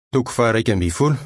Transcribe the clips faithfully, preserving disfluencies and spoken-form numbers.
Toko faha amby folo.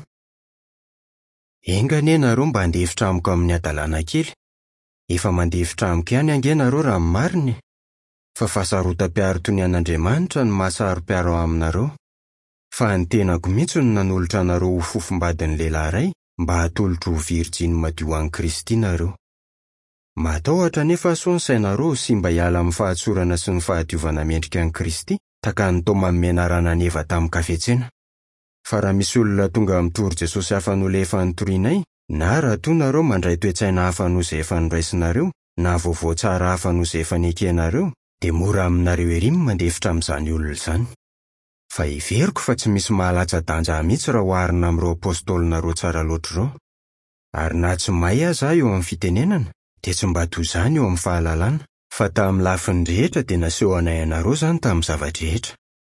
Enga anie nareo mba handefitra amiko amin'ny adalana kely. Efa mandefitra amiko ihany ange nareo raha mariny. Fa fahasarotam-piaro toy ny an'Andriamanitra no mahasaro-piaro aminareo. Fa ny tenako mihitsy no nanolotra nareo ho fofombadin'ny lehilahy iray mba hatolotro ho Virjiny madio an'i Kristy nareo. Matahotra nefa soa ny sainareo sy mba hiala amin'ny fahatsorana sy ny fahadiovana mendrika an'i Kristy taka ny tao manome anarana neva tamin'ny kafetsena. Fa raha misy olona tonga mitory Jesosy hafa noho ilay efa nitorianay, na raha toa nareo mandray toe-tsaina hafa noho izay efa noraisinareo, na vaovao tsara hafa noho izay efa nekenareo, dia mora aminareo ery mandefitra amin'izany olona izany. Fa iveriko fa tsy misy mahalatsa-danja mihitsy raha oharina amin'ireo apôstôlinareo tsara loatra ireo. Ary na tsy mahay aza eo amin'ny fitenenana, dia tsy mba toy izany eo amin'ny fahalalana, fa tamin'ny lafiny rehetra dia naseho anay anareo izany tamin'ny zavadrehetra.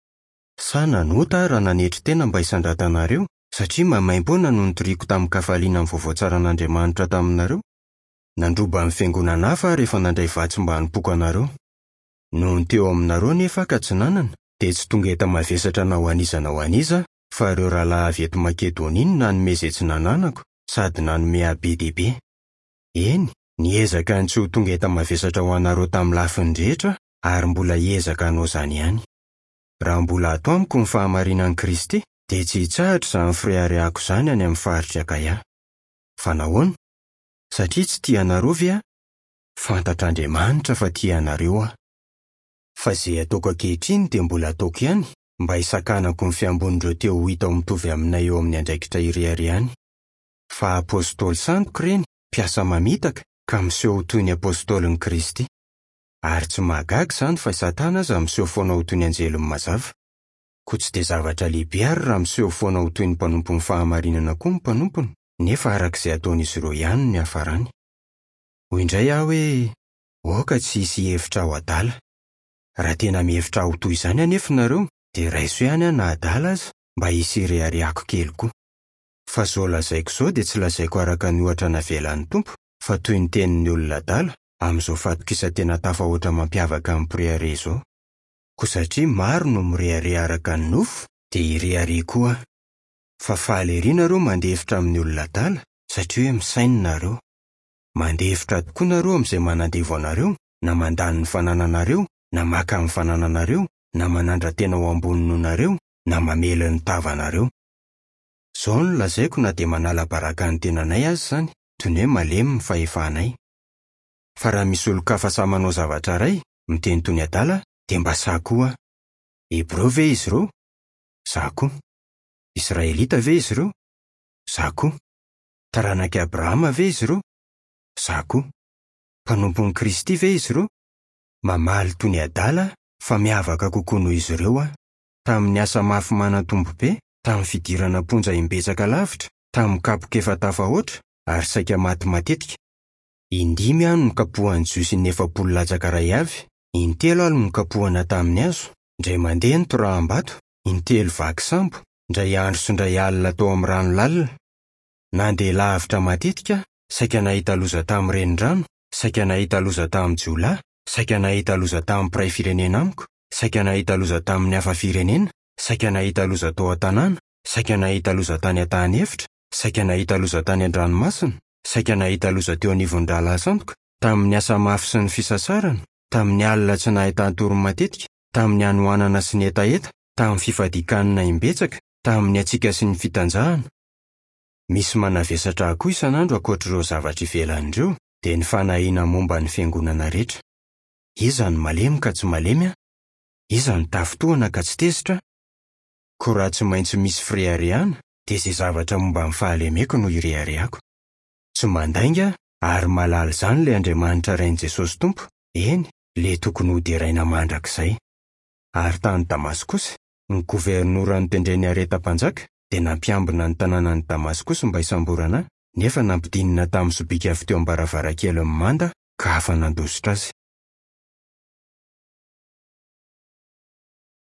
Sa nanota raha nanetry tena mba hisandratanareo, satria mamaim-poana no nitoriako tamin'ny kafaliana amin'ny vaovao tsara an'Andriamanitra taminareo. Nandroba amin'ny fiangonana hafa rehefa nandray vatsy mba hanipoko anareo. Noho ny teo aminareo nefa ka tsy nanana, dia tsy tonga eto mavesatra na ho aniza na ho aniza, fa ireo rahalahy avy eto Makedônia no nanome izay tsy nananako, sady nanome habe dehibe. Eny, niezaka ny tsy ho tonga eto mavesatra ho anareo tamin'ny lafiny rehetra, ary mbola hiezaka hanao izany ihany. Raha mbola ato amiko ny fahamarinan'i Kristy, dia tsy hitsahatra izany friariako izany any amin'ny faritra Akaia. Fa nahoana? Satria tsy tia anareo ve aho? Fantatr'Andriamanitra fa tia anareo aho. Fa izay ataoko ankehitriny dia mbola ataoko ihany, mba hisakanako ny fiambon'ireo teo ho hita ho mitovy aminay eo amin'ny andraikitra iriary ihany. Fa apôstôly santoko ireny, mpiasa mamitaka, ka miseho ho toy ny apôstôlin'i Kristy. Ary tsy mahagaga izany fa Satana aza miseho foana ho toy ny anjeliny mazava. Koa tsy dia zavatra lehibe ary raha miseho foana ho toy ny mpanompo ny fahamarinana koa ny mpanompony, nefa arak'izay ataon'izy ireo ihany ny hafarany. Hoy indray aho hoe, oka tsy hisy hevitra ho adala. Raha tena mihevitra ho toy izany anefa nareo, dia raiso ihany aho na adala aza, mba hisy rehareako kely koa. Fa izao lazaiko izao dia tsy lazaiko araka ny ohatra navelan'ny Tompo, fa toy ny tenin'ny olona adala, amin'izao fatokisa tena tafahoatra mampiavaka amin'ny mpirehare izao. Koa satria maro no mirehare araka ny nofo, dia hirehare koa. Fa faly ery nareo mandefitra amin'ny olona adala, satria hoe misainy nareo. Mandefitra tokoa nareo amin'izay manandevo anareo, na mandany ny fanananareo, na maka amin'ny fanananareo, na manandra tena ho ambony noho nareo, na mamela ny tavanareo. Izao no lazaiko na dia manala baraka ny tenanay azy izany, toy ny hoe malemy ny fahefanay. Fa raha misy olon-kafa sa manao zavatra iray, miteny toy ny adala, dia mba sako aho. Hebreo ve izy ireo? Sako. Israelita ve izy ireo? Sako. Taranak'i Abrahama ve izy ireo? Sako. Mpanompon'i Kristy ve izy ireo? Mamaly toy ny adala, fa miavaka kokoa noho izy ireo aho. Tamin'ny asa mafy manan-tombo be, tamin'ny fidirana ponja imbetsaka lavitra, tamin'ny kapoka efa tafahoatra, ary saika maty matetika. Indimy aho no nokapohan'ny Jiosy sy ny efapolo latsaka iray avy, intelo aho no nokapohana tamin'ny hazo, indray mandeha ny toraham-bato, intelo vaky sambo, indray andro sy indray alina tao amin'ny rano lalina. Nandeha lavitra matetika, saika nahita loza tamin'ny renirano, saika nahita loza tamin'ny jiolahy, saika nahita loza tamin'ny mpiray firenena amiko, saika nahita loza tamin'ny hafa firenena, saika nahita loza tao an-tanàna, saika nahita loza tany an-tany efitra, saika nahita loza tany an-dranomasina, saika nahita loza teo anivon-drala sandoka, tamin'ny asa mafy sy ny fisasarana, tamin'ny alina tsy nahitany torony matetika, tamin'ny hanoanana sy ny etaeta, tamin'ny fifadikanana imbetsaka, tamin'ny atsika sy ny fitanjahana. Misy manavesatra koa isan'andro ankoatr'ireo zavatra ivelan'ireo, dia ny fanahiana momba ny fiangonana rehetra. Iza ny malemy ka tsy malemy aho? Iza ny tafitohana ka tsy tezitra? Koa raha tsy maintsy misy firehareana, dia izay zavatra momba ny fahalemeko no hirehareako. Tsy mandainga ary malala izany ilay Andriamanitra rain'i Jesosy Tompo, eny, ilay tokony ho deraina mandrakizay. Ary tany Damaskosy, ny gouvernoura notendreny areta-panjaka, dia nampiambina ny tanànan'i Damaskosy mba hisamborana ahy, nefa nampidinina tamin'ny sobika avy teo am-baravarankeliny manda ka afa nandositra azy.